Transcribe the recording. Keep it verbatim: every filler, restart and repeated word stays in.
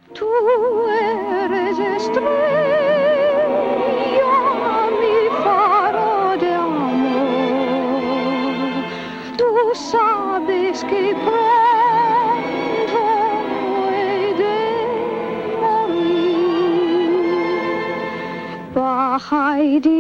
Tu eres estrella, mi faro de amor. Tú sabes que pronto he de morir. Baja y